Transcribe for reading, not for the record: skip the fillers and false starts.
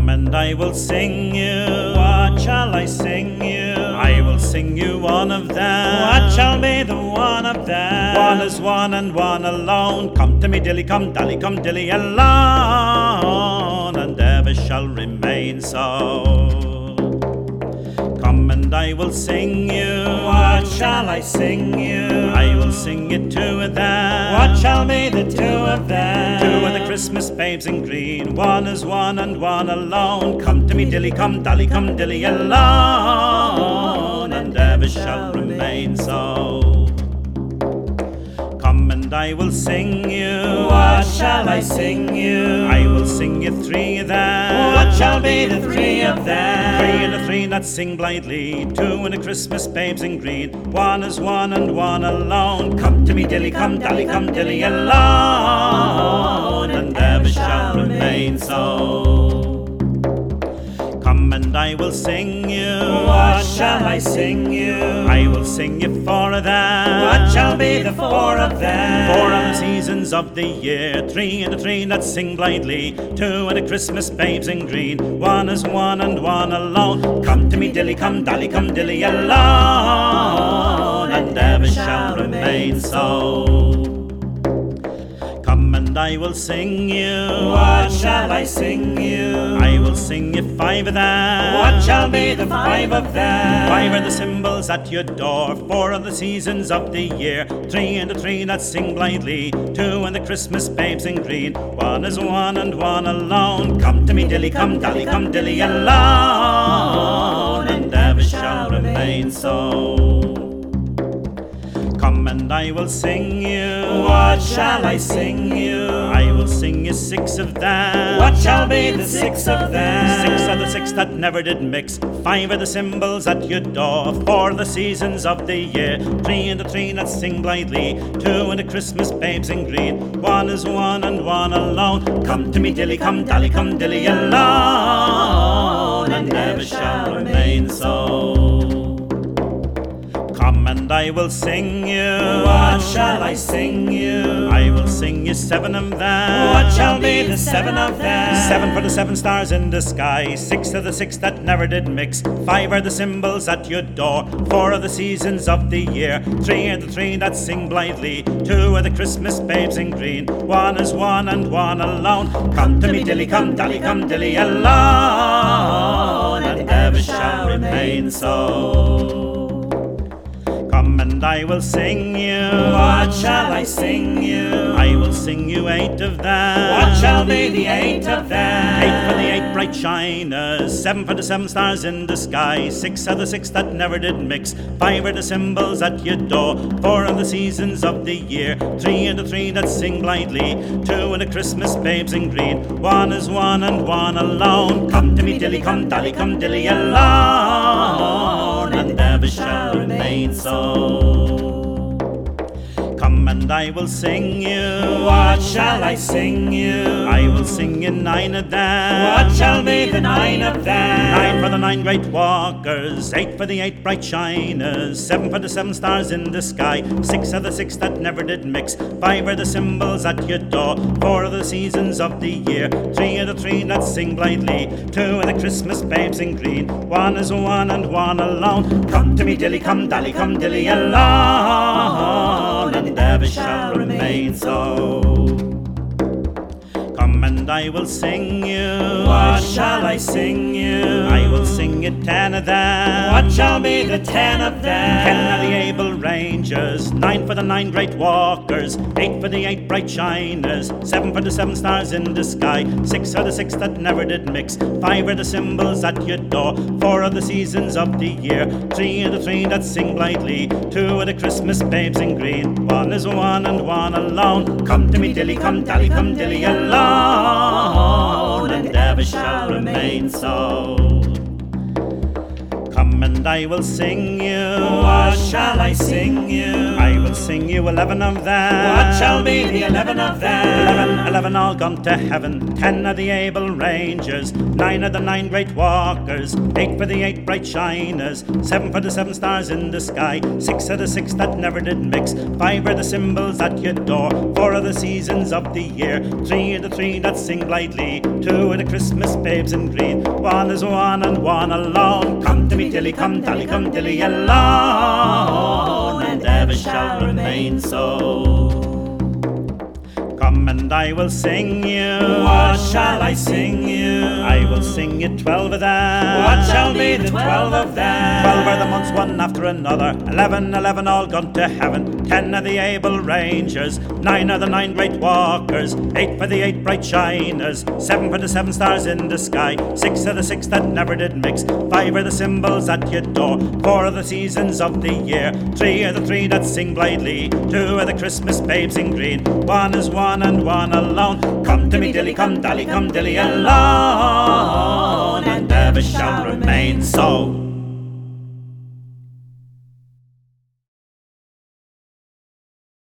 Come and I will sing you. What shall I sing you? I will sing you one of them. What shall be the one of them? One is one and one alone. Come to me, dilly, come, dally, come, dilly, alone, and ever shall remain so. Come and I will sing you. What shall I sing you? I will sing you two of them. What shall be the two of them? Two of the Christmas babes in green. One is one and one alone. Come to me, dilly, come, dally, come, dilly, alone, and ever shall remain so. Come and I will sing you. What shall I sing you? I will sing you three of them. What shall be the three of them? Three and the three that sing blithely. Two and the Christmas babes in green. One is one and one alone. Come to me, dilly, come, dally, come, dilly, alone, and ever shall remain so. Come and I will sing you. What shall I sing you? I will sing you four of them. What shall be the four of them? Four of the seasons of the year. Three and the three that sing blithely. Two and the Christmas babes in green. One is one and one alone. Come to me, dilly, come, dally, come, dilly, alone, and ever shall remain so. Come and I will sing you. What shall I sing you? I will sing you five of them. What shall be the five of them? Five are the symbols at your door. Four are the seasons of the year. Three and the three that sing blithely. Two and the Christmas babes in green. One is one and one alone. Come to me, dilly, come, dally, come, dilly, alone, and ever shall remain so. Come and I will sing you. What shall I sing you? I will sing you six of them. What shall be the six of them? Six are the six that never did mix. Five are the symbols at your door. Four are the seasons of the year. Three and the three that sing blithely. Two and the Christmas babes in green. One is one and one alone. Come to me, dilly, come, dally, come, dilly, alone, and never shall remain so. Come and I will sing you. What shall I sing you? I will sing you seven of them. What shall be the seven of them? Seven for the seven stars in the sky. Six are the six that never did mix. Five are the symbols at your door. Four are the seasons of the year. Three are the three that sing blithely. Two are the Christmas babes in green. One is one and one alone. Come to me, dilly, come, dally, come, dilly, alone, and ever shall remain so. Come and I will sing you. What shall I sing you? I will sing you eight of them. What shall be the eight of them? Eight for the eight bright shiners. Seven for the seven stars in the sky. Six are the six that never did mix. Five are the symbols at your door. Four are the seasons of the year. Three are the three that sing blithely. Two are the Christmas babes in green. One is one and one alone. Come to me, dilly, come, dally, come, dilly, alone, and ever shall remain so. Come and I will sing you. What shall I sing you? I will sing you nine of them. What shall be the nine of them? Nine for the nine great walkers. Eight for the eight bright shiners. Seven for the seven stars in the sky. Six are the six that never did mix. Five are the symbols at your door. Four are the seasons of the year. Three are the three that sing blithely. Two are the Christmas babes in green. One is one and one alone. Come to me, dilly, come, dally, come, dilly, alone, and ever shall remain so. Come and I will sing you. What shall I sing you? I will sing you 10 of them. What shall be the 10 of them? 10 are the able rangers. 9 for the 9 great walkers. 8 for the 8 bright shiners. 7 for the 7 stars in the sky. 6 are the 6 that never did mix. 5 are the symbols at your door. 4 are the seasons of the year. 3 are the 3 that sing blithely. 2 are the Christmas babes in green. 1 is one and one alone. Come to me, dilly, come, dally, come, dilly, alone, and ever shall remain so. Come and I will sing you. What shall I sing you? I will sing you 11 of them. What shall be the 11 of them? 11 11 all gone to heaven, 10 are the able rangers, 9 are the 9 great walkers, 8 for the 8 bright shiners, 7 for the 7 stars in the sky, 6 are the 6 that never did mix, 5 are the symbols that you adore, 4 are the seasons of the year, 3 are the 3 that sing blithely, 2 are the Christmas babes in green, 1 is 1 and 1 alone. Come to me, Dilly, come, Dally, come, Dilly, alone, and ever shall remain so. Come and I will sing you. What shall I sing you? I will sing you 12 of them. What shall be the 12 of them? 12 are the months one after another, 11 all gone to heaven, 10 are the able rangers, 9 are the 9 great walkers, 8 for the 8 bright shiners, 7 for the 7 stars in the sky, 6 are the 6 that never did mix, 5 are the symbols that you adore, 4 are the seasons of the year, 3 are the 3 that sing blithely, 2 are the Christmas babes in green, 1 is 1 and 1 alone. Come to me, Dilly, come, Dally, come, Dilly, alone, and ever shall remain so.